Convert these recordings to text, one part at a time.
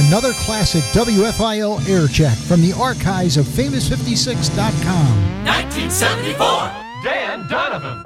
Another classic WFIL air check from the archives of Famous56.com. 1974. Dan Donovan.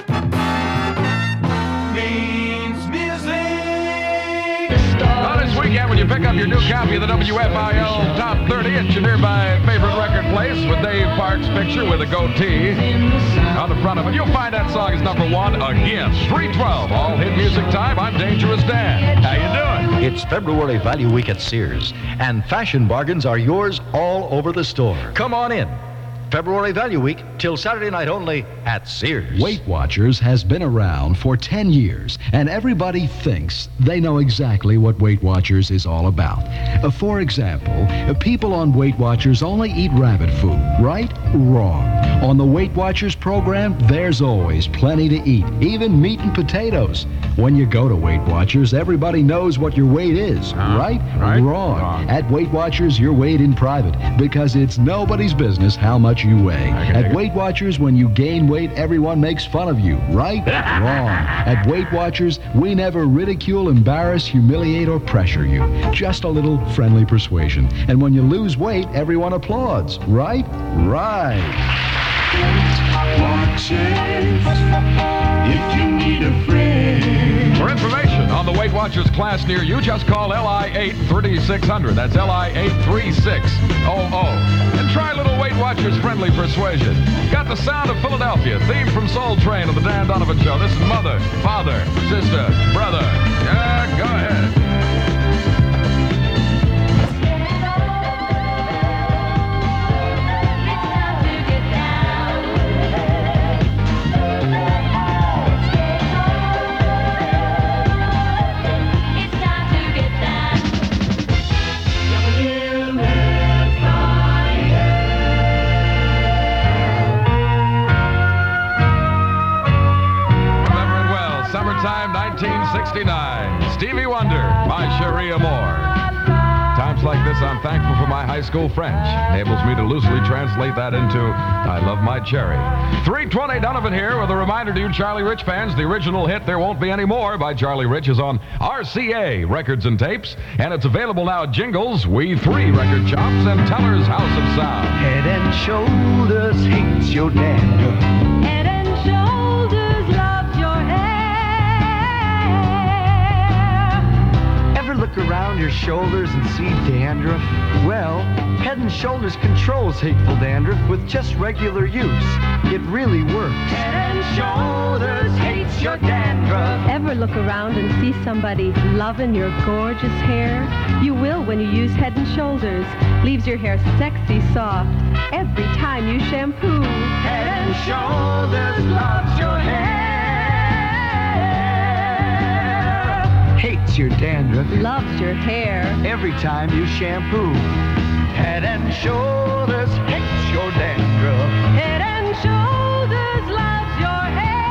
Means music. Well, this weekend when you pick up your new copy of the WFIL Top 30 at your nearby favorite record place with Dave Park's picture with a goatee on the front of it, you'll find that song is number one again. 312, all hit music time. I'm Dangerous Dan. How you doing? It's February Value Week at Sears, and fashion bargains are yours all over the store. Come on in. February Value Week till Saturday night only at Sears. Weight Watchers has been around for 10 years, and everybody thinks they know exactly what Weight Watchers is all about. For example, people on Weight Watchers only eat rabbit food, right? Wrong. On the Weight Watchers program, there's always plenty to eat, even meat and potatoes. When you go to Weight Watchers, everybody knows what your weight is, right? Wrong. At Weight Watchers, you're weighed in private because it's nobody's business how much you weigh. At Weight Watchers, when you gain weight, everyone makes fun of you, right? Wrong. At Weight Watchers, we never ridicule, embarrass, humiliate, or pressure you. Just a little friendly persuasion. And when you lose weight, everyone applauds, right? Right. Watches. If you need a friend. For information on the Weight Watchers class near you, just call LI-8-3600. That's LI-83600. And try a little Weight Watchers friendly persuasion. Got the sound of Philadelphia, theme from Soul Train of the Dan Donovan Show. This is mother, father, sister, brother. Yeah, go ahead. Summertime 1969. Stevie Wonder, My Cherie Amour. Times like this, I'm thankful for my high school French. Enables me to loosely translate that into I love my cherry. 320 Donovan here with a reminder to you Charlie Rich fans, the original hit There Won't Be Any More by Charlie Rich is on RCA Records and Tapes, and it's available now at Jingles, We 3 Record Shops, and Teller's House of Sound. Head and Shoulders hates your dandruff. Head and Shoulders loves your hair. Ever look around your shoulders and see dandruff? Well, Head and Shoulders controls hateful dandruff with just regular use. It really works. Head and Shoulders hates your dandruff. Ever look around and see somebody loving your gorgeous hair? You will when you use Head and Shoulders. Leaves your hair sexy soft every time you shampoo. Head and Shoulders loves your hair. Hates your dandruff Loves your hair. every time you shampoo. Head and Shoulders hates your dandruff. Head and Shoulders loves your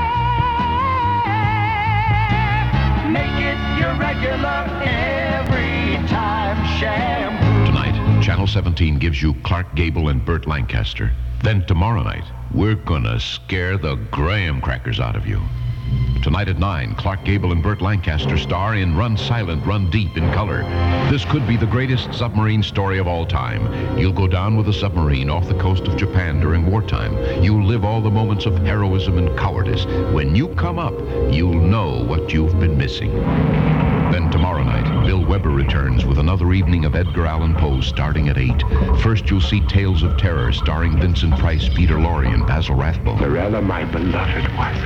hair. Make it your regular every time shampoo. Tonight, Channel 17 gives you Clark Gable and Burt Lancaster. Then tomorrow night, we're gonna scare the graham crackers out of you. Tonight at 9, Clark Gable and Burt Lancaster star in Run Silent, Run Deep in color. This could be the greatest submarine story of all time. You'll go down with a submarine off the coast of Japan during wartime. You'll live all the moments of heroism and cowardice. When you come up, you'll know what you've been missing. Then tomorrow night, Bill Weber returns with another evening of Edgar Allan Poe starting at 8. First, you'll see Tales of Terror starring Vincent Price, Peter Lorre, and Basil Rathbone. Morella, my beloved wife,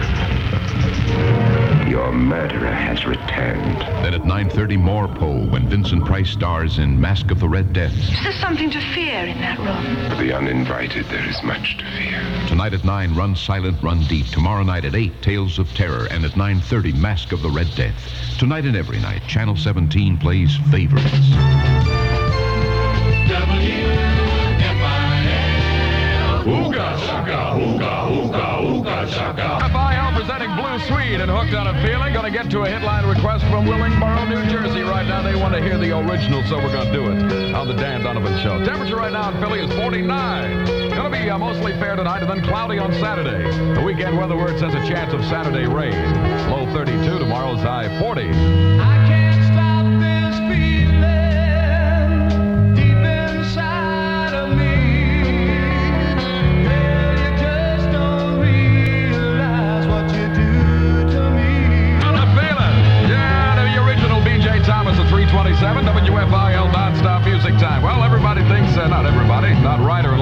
your murderer has returned. Then at 9:30, more Poe when Vincent Price stars in Mask of the Red Death. Is there something to fear in that room? For the uninvited, there is much to fear. Tonight at 9, Run Silent, Run Deep. Tomorrow night at 8, Tales of Terror. And at 9:30, Mask of the Red Death. Tonight and every night, Channel 17 plays favorites. WFIL. Ooga shaka, ooga, ooga, ooga shaka. FIL presenting Blue Swede and Hooked on a Feeling. Going to get to a headline request from Willingboro, New Jersey right now. They want to hear the original, so we're going to do it on the Dan Donovan Show. Temperature right now in Philly is 49. Going to be mostly fair tonight and then cloudy on Saturday. The weekend weather word says a chance of Saturday rain. Low 32, tomorrow's high 40. I can't stop this feeling.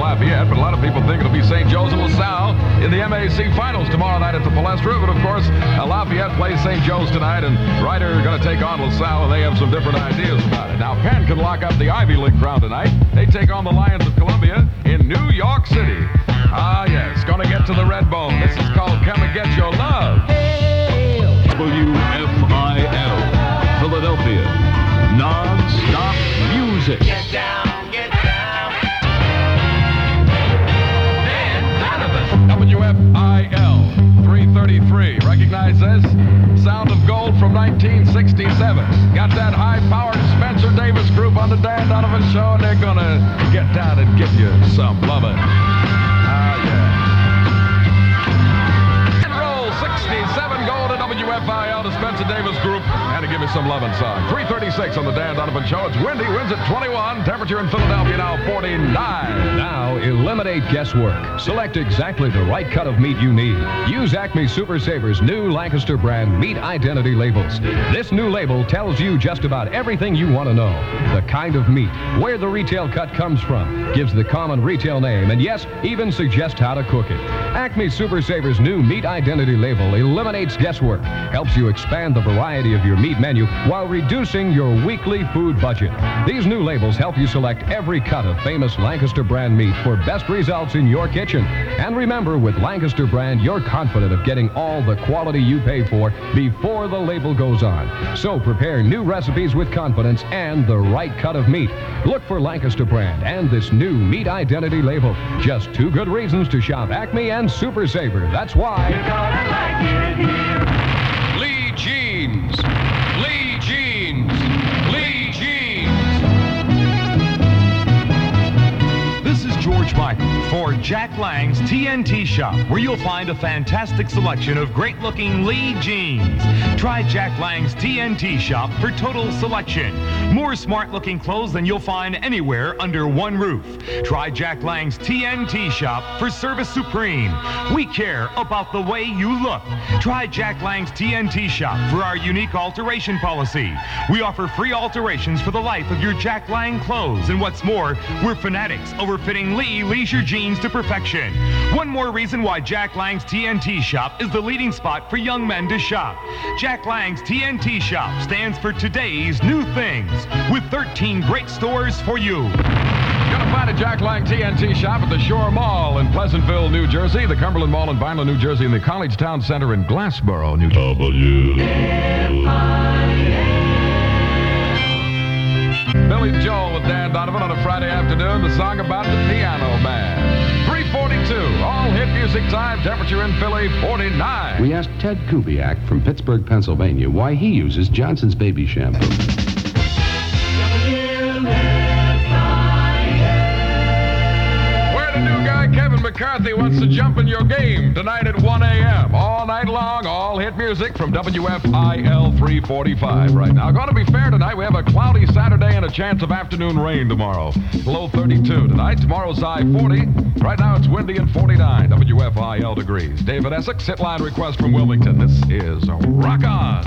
Lafayette, but a lot of people think it'll be St. Joe's and LaSalle in the MAC Finals tomorrow night at the Palestra. But, of course, Lafayette plays St. Joe's tonight, and Ryder are going to take on LaSalle, and they have some different ideas about it. Now, Penn can lock up the Ivy League crown tonight. They take on the Lions of Columbia in New York City. Ah, yes, going to get to the Red Bone. This is called Come and Get Your Love. WFIL, Philadelphia, non-stop music. Get down, get down. Dan Donovan. WFIL 333. Recognize this? Sound of Gold from 1967. Got that high-powered Spencer Davis group on the Dan Donovan Show, and they're going to get down and give you some lovin'. Ah, yeah. And roll 67 Gold at WFIL to Spencer Davis group, and to give you some lovin' song. 336 on the Dan Donovan Show. It's windy, winds at 21. Temperature in Philadelphia now 49. Now, eliminate guesswork. Select exactly the right cut of meat you need. Use Acme Super Savers new Lancaster brand meat identity labels. This new label tells you just about everything you want to know. The kind of meat, where the retail cut comes from, gives the common retail name, and yes, even suggests how to cook it. Acme Super Savers new meat identity label eliminates guesswork, helps you expand the variety of your meat menu while reducing your weekly food budget. These new labels help you select every cut of famous Lancaster brand meat for best results in your kitchen. And remember, with Lancaster brand, you're confident of getting all the quality you pay for before the label goes on. So prepare new recipes with confidence and the right cut of meat. Look for Lancaster brand and this new meat identity label. Just two good reasons to shop Acme and Super Saver. That's why. You're gonna like it here. Lee Jeans. Lee Jeans. Lee Jeans. This is George Michael for Jack Lang's TNT Shop, where you'll find a fantastic selection of great-looking Lee jeans. Try Jack Lang's TNT Shop for total selection. More smart-looking clothes than you'll find anywhere under one roof. Try Jack Lang's TNT Shop for service supreme. We care about the way you look. Try Jack Lang's TNT Shop for our unique alteration policy. We offer free alterations for the life of your Jack Lang clothes. And what's more, we're fanatics over fitting Lee leisure jeans to perfection. One more reason why Jack Lang's TNT Shop is the leading spot for young men to shop. Jack Lang's TNT Shop stands for today's new things, with 13 great stores for you. You're going to find a Jack Lang TNT Shop at the Shore Mall in Pleasantville, New Jersey, the Cumberland Mall in Vineland, New Jersey, and the College Town Center in Glassboro, New Jersey. Billy Joel with Dan Donovan on a Friday afternoon, the song about the piano man. 3:42, all hit music time, temperature in Philly, 49. We asked Ted Kubiak from Pittsburgh, Pennsylvania, why he uses Johnson's baby shampoo. Where the new guy Kevin McCarthy wants to jump in your game tonight at 1 a.m. All night long, all hit music from WFIL 345 right now. Going to be fair tonight. We have a cloudy Saturday and a chance of afternoon rain tomorrow. Low 32 tonight. Tomorrow's high 40. Right now it's windy and 49 WFIL degrees. David Essex, hit line request from Wilmington. This is Rock On.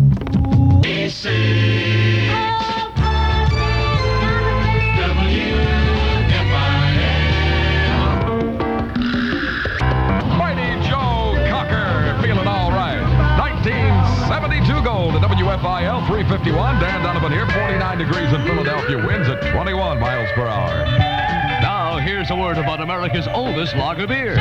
Mighty Joe Cocker, feeling all right. 1972 gold at WFIL 351. Dan Donovan here, 49 degrees in Philadelphia. Winds at 21 miles per hour. Now, here's a word about America's oldest lager beer.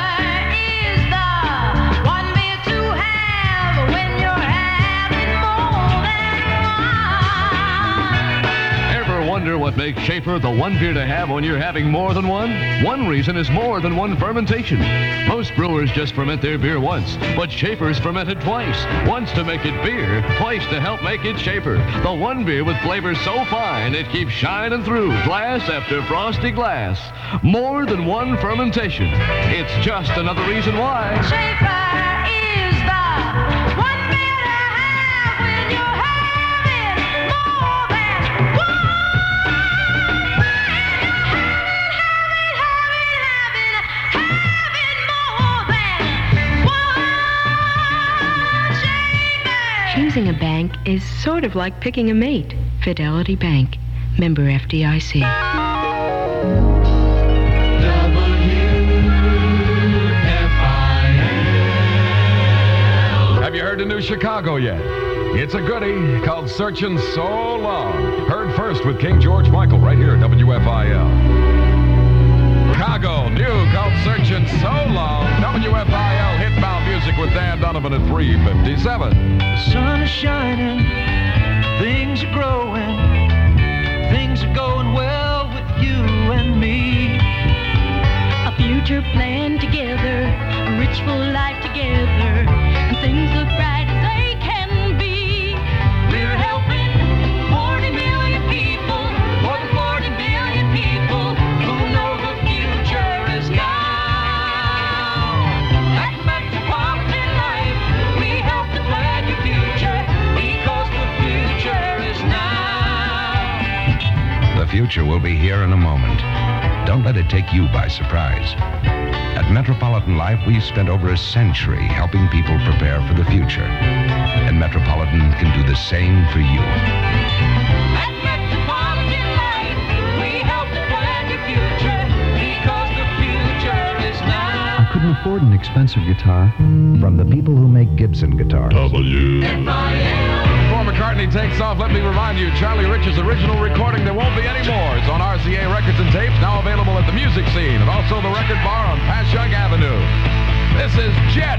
Wonder what makes Schaefer the one beer to have when you're having more than one? One reason is more than one fermentation. Most brewers just ferment their beer once, but Schaefer's fermented twice. Once to make it beer, twice to help make it Schaefer. The one beer with flavor so fine it keeps shining through glass after frosty glass. More than one fermentation. It's just another reason why Schaefer is the one beer to have when you're having more than one. Choosing a bank is sort of like picking a mate. Fidelity Bank. Member FDIC. to New Chicago yet? It's a goodie called Searching So Long. Heard first with King George Michael right here at WFIL. Chicago, new called Searching So Long. WFIL Hitbound Music with Dan Donovan at 3:57. The sun is shining, things are growing, things are going well with you and me. A future planned together, a rich full life together, and things look bright as they can be. We're helping 40 million people, more than 40 million people who know the future is now. At Metropolitan Life, we help to plan your future because the future is now. The future will be here in a moment. Don't let it take you by surprise. At Metropolitan Life, we've spent over a century helping people prepare for the future. And Metropolitan can do the same for you. At Metropolitan Life, we help to plan your future because the future is now. I couldn't afford an expensive guitar. From the people who make Gibson guitars. Before McCartney takes off, let me remind you, Charlie Rich's original recording, There Won't Be Any More, is on RCA Records and Tapes, now available at the Music Scene and also the Record Bar on Passyunk Avenue. This is Jet.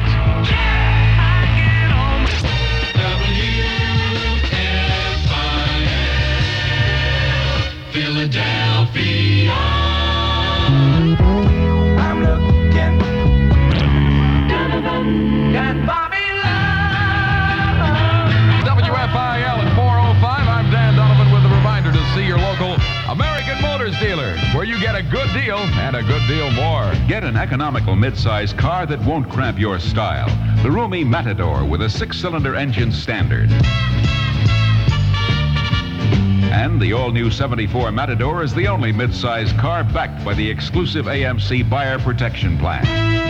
Philadelphia. I'm looking. Got Bobby WFIL at 4:05. I'm Dan Donovan with a reminder to see your local American Motors dealer, where you get a good deal and a good deal more. Get an economical midsize car that won't cramp your style. The roomy Matador with a 6-cylinder engine standard. And the all-new 74 Matador is the only midsize car backed by the exclusive AMC Buyer Protection Plan.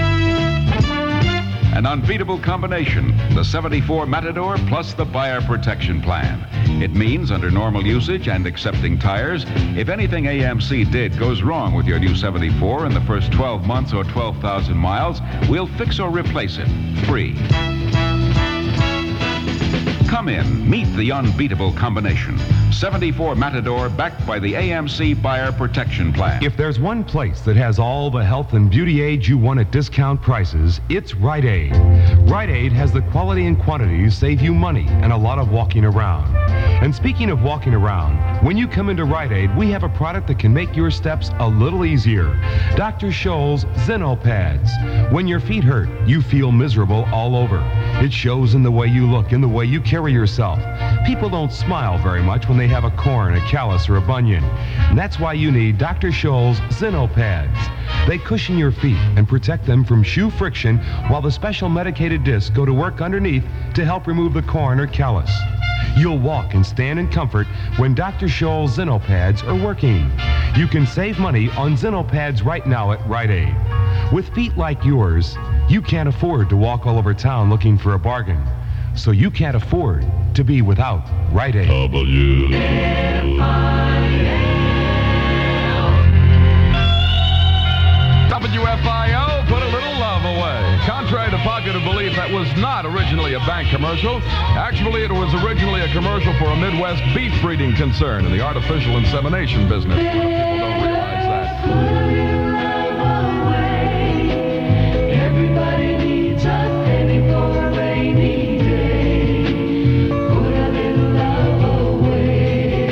An unbeatable combination, the 74 Matador plus the Buyer Protection Plan. It means under normal usage and accepting tires, if anything AMC did goes wrong with your new 74 in the first 12 months or 12,000 miles, we'll fix or replace it, free. Come in, meet the unbeatable combination. 74 Matador backed by the AMC Buyer Protection Plan. If there's one place that has all the health and beauty aids you want at discount prices, it's Rite Aid. Rite Aid has the quality and quantities save you money and a lot of walking around. And speaking of walking around, when you come into Rite Aid, we have a product that can make your steps a little easier. Dr. Scholl's Zeno Pads. When your feet hurt, you feel miserable all over. It shows in the way you look, in the way you carry yourself. People don't smile very much when they have a corn, a callus, or a bunion. And that's why you need Dr. Scholl's Zeno Pads. They cushion your feet and protect them from shoe friction while the special medicated discs go to work underneath to help remove the corn or callus. You'll walk and stand in comfort when Dr. Scholl's Zeno Pads are working. You can save money on Zeno Pads right now at Rite Aid. With feet like yours, you can't afford to walk all over town looking for a bargain. So you can't afford to be without Rite Aid. WFIL, put a little love away. Contrary to popular belief, that was not originally a bank commercial. Actually, it was originally a commercial for a Midwest beef breeding concern in the artificial insemination business. A lot of people don't realize that. Everybody needs a penny for a rainy day. Put a little love away.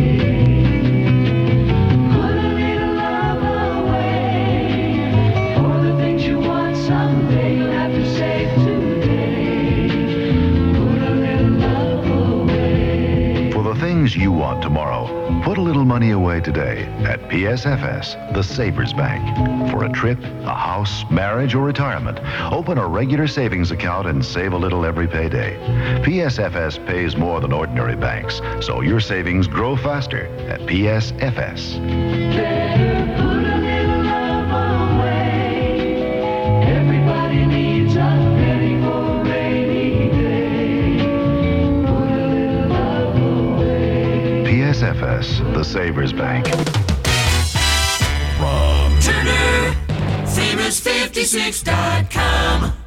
Put a little love away. For the things you want someday, you'll have to save today. Put a little love away. For the things you want tomorrow, put a little money away today at PSFS, the Savers Bank. For a trip, a house, marriage, or retirement, open a regular savings account and save a little every payday. PSFS pays more than ordinary banks, so your savings grow faster at PSFS. Better put a little love away. Everybody needs a penny for a rainy day. Put a little love away. PSFS, the Savers Bank. From Turner, famous56.com.